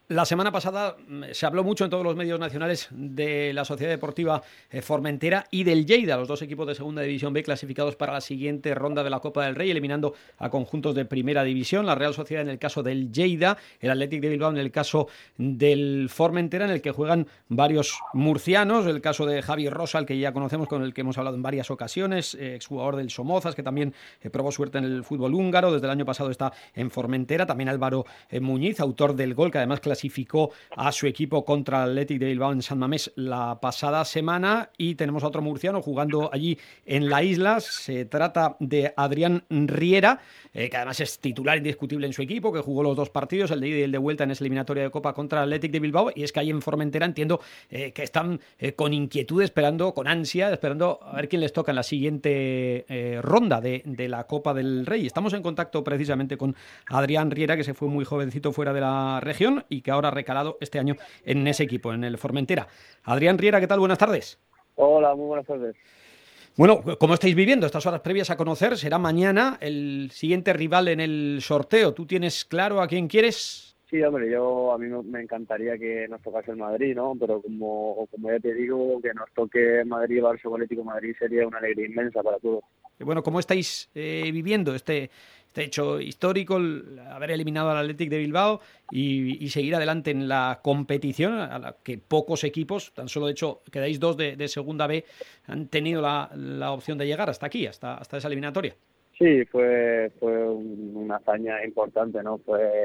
La semana pasada se habló mucho en todos los medios nacionales de la Sociedad Deportiva Formentera y del Lleida, los dos equipos de Segunda División B clasificados para la siguiente ronda de la Copa del Rey, eliminando a conjuntos de Primera División. La Real Sociedad en el caso del Lleida, el Athletic de Bilbao en el caso del Formentera, en el que juegan varios murcianos, el caso de Javi Rosa, el que ya conocemos, con el que hemos hablado en varias ocasiones, exjugador del Somozas, que también probó suerte en el fútbol húngaro, desde el año pasado está en Formentera. También Álvaro Muñiz, autor del gol, que además clasificó a su equipo contra el Athletic de Bilbao en San Mamés la pasada semana. Y tenemos a otro murciano jugando allí en la isla. Se trata de Adrián Riera, que además es titular indiscutible en su equipo, que jugó los dos partidos, el de ida y el de vuelta en esa eliminatoria de Copa contra el Athletic de Bilbao. Y es que ahí en Formentera entiendo que están con inquietud, esperando, con ansia, esperando a ver quién les toca en la siguiente ronda de la Copa del Rey. Estamos en contacto precisamente con Adrián Riera, que se fue muy jovencito fuera de la región y que ahora ha recalado este año en ese equipo, en el Formentera. Adrián Riera, ¿qué tal? Buenas tardes. Hola, muy buenas tardes. Bueno, ¿cómo estáis viviendo estas horas previas a conocer? Será mañana el siguiente rival en el sorteo. ¿Tú tienes claro a quién quieres? Sí, hombre, a mí me encantaría que nos tocase el Madrid, ¿no? Pero como ya te digo, que nos toque Madrid, Barça, Atlético de Madrid sería una alegría inmensa para todos. Bueno, ¿cómo estáis viviendo este hecho histórico, el haber eliminado al Athletic de Bilbao y seguir adelante en la competición, a la que pocos equipos, tan solo de hecho quedáis dos de Segunda B, han tenido la opción de llegar hasta aquí, hasta esa eliminatoria? Sí, fue una hazaña importante, ¿no?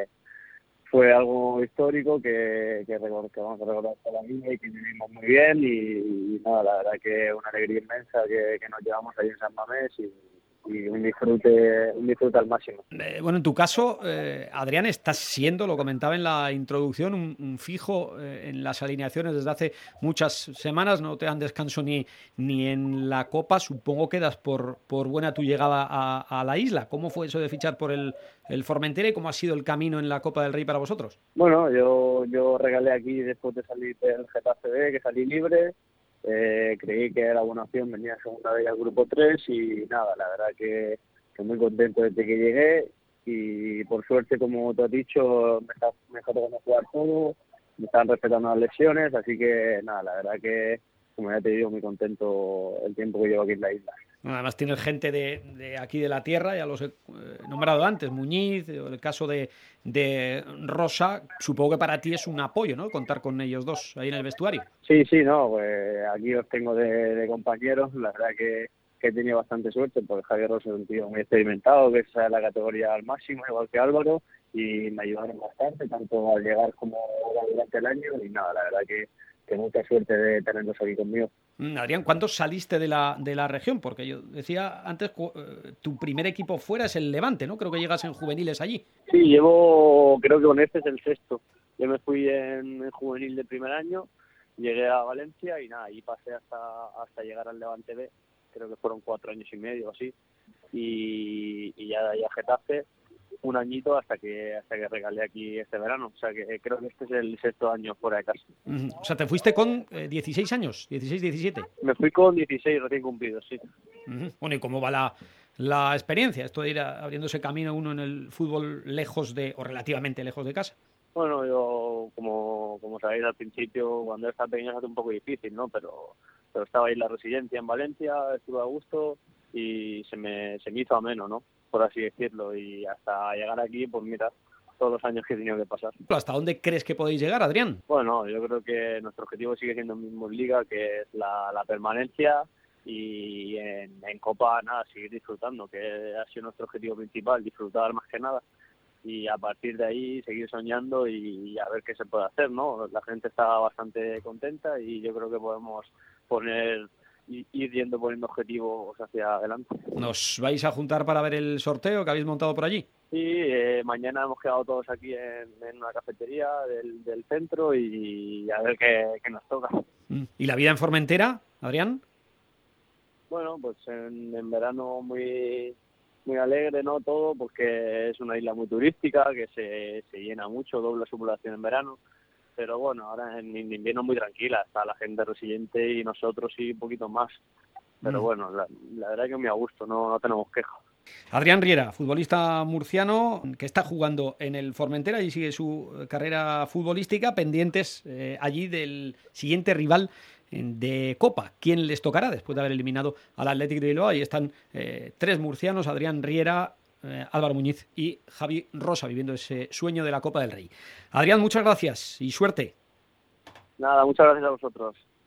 Fue algo histórico que vamos a recordar toda la vida y que vivimos muy bien y nada, la verdad que una alegría inmensa que nos llevamos ahí en San Mamés y un disfrute al máximo. Bueno, en tu caso, Adrián, estás siendo, lo comentaba en la introducción, un fijo en las alineaciones desde hace muchas semanas, no te dan descanso ni en la Copa. Supongo que das por buena tu llegada a la isla. ¿Cómo fue eso de fichar por el Formentera y cómo ha sido el camino en la Copa del Rey para vosotros? Bueno, yo regalé aquí después de salir del Getafe B, que salí libre. Creí que era buena opción, venía segunda vez al grupo 3 y nada, la verdad que muy contento desde que llegué y por suerte, como tú has dicho, me está tocando jugar todo, me están respetando las lesiones, así que nada, la verdad que, como ya te digo, muy contento el tiempo que llevo aquí en la isla. Bueno, además tienes gente de aquí de la tierra, ya los he nombrado antes, Muñiz, el caso de Rosa. Supongo que para ti es un apoyo, ¿no?, contar con ellos dos ahí en el vestuario. Sí, no, pues aquí os tengo de compañeros, la verdad que he tenido bastante suerte porque Javier Rosa es un tío muy experimentado, que es la categoría al máximo, igual que Álvaro, y me ayudaron bastante, tanto al llegar como durante el año, y nada, la verdad que mucha suerte de tenerlos aquí conmigo. Adrián, ¿cuándo saliste de la región? Porque yo decía antes, tu primer equipo fuera es el Levante, ¿no? Creo que llegas en juveniles allí. Sí, creo que con este es el sexto. Yo me fui en juvenil de primer año, llegué a Valencia y nada, y pasé hasta llegar al Levante B, creo que fueron 4 años y medio o así, y ya de ahí a Getafe un añito hasta que regalé aquí este verano, o sea que creo que este es el sexto año fuera de casa. O sea, te fuiste con 16 años, 16, 17. Me fui con 16 recién cumplidos, sí. Bueno, ¿y cómo va la experiencia? Esto de ir abriéndose camino uno en el fútbol lejos o relativamente lejos de casa. Bueno, yo, como sabéis al principio, cuando estás pequeño se hace un poco difícil, ¿no? Pero estaba ahí en la residencia en Valencia, estuve a gusto y se me hizo ameno, ¿no?, por así decirlo, y hasta llegar aquí, pues mira, todos los años que he tenido que pasar. ¿Hasta dónde crees que podéis llegar, Adrián? Bueno, yo creo que nuestro objetivo sigue siendo el mismo en Liga, que es la permanencia, y en Copa, nada, seguir disfrutando, que ha sido nuestro objetivo principal, disfrutar más que nada, y a partir de ahí seguir soñando y a ver qué se puede hacer, ¿no? La gente está bastante contenta y yo creo que podemos ir poniendo objetivos hacia adelante. ¿Nos vais a juntar para ver el sorteo que habéis montado por allí? Sí, mañana hemos quedado todos aquí en una cafetería del centro y a ver qué nos toca. ¿Y la vida en Formentera, Adrián? Bueno, pues en verano muy alegre, ¿no? Todo, porque es una isla muy turística, que se llena mucho, dobla su población en verano. Pero bueno, ahora en invierno muy tranquila, está la gente residente y nosotros sí un poquito más. Pero bueno, la verdad que muy a gusto, no tenemos quejas. Adrián Riera, futbolista murciano que está jugando en el Formentera y sigue su carrera futbolística, pendientes allí del siguiente rival de Copa. ¿Quién les tocará después de haber eliminado al Athletic de Bilbao? Ahí están tres murcianos, Adrián Riera, Álvaro Muñiz y Javi Rosa, viviendo ese sueño de la Copa del Rey. Adrián, muchas gracias y suerte. Nada, muchas gracias a vosotros.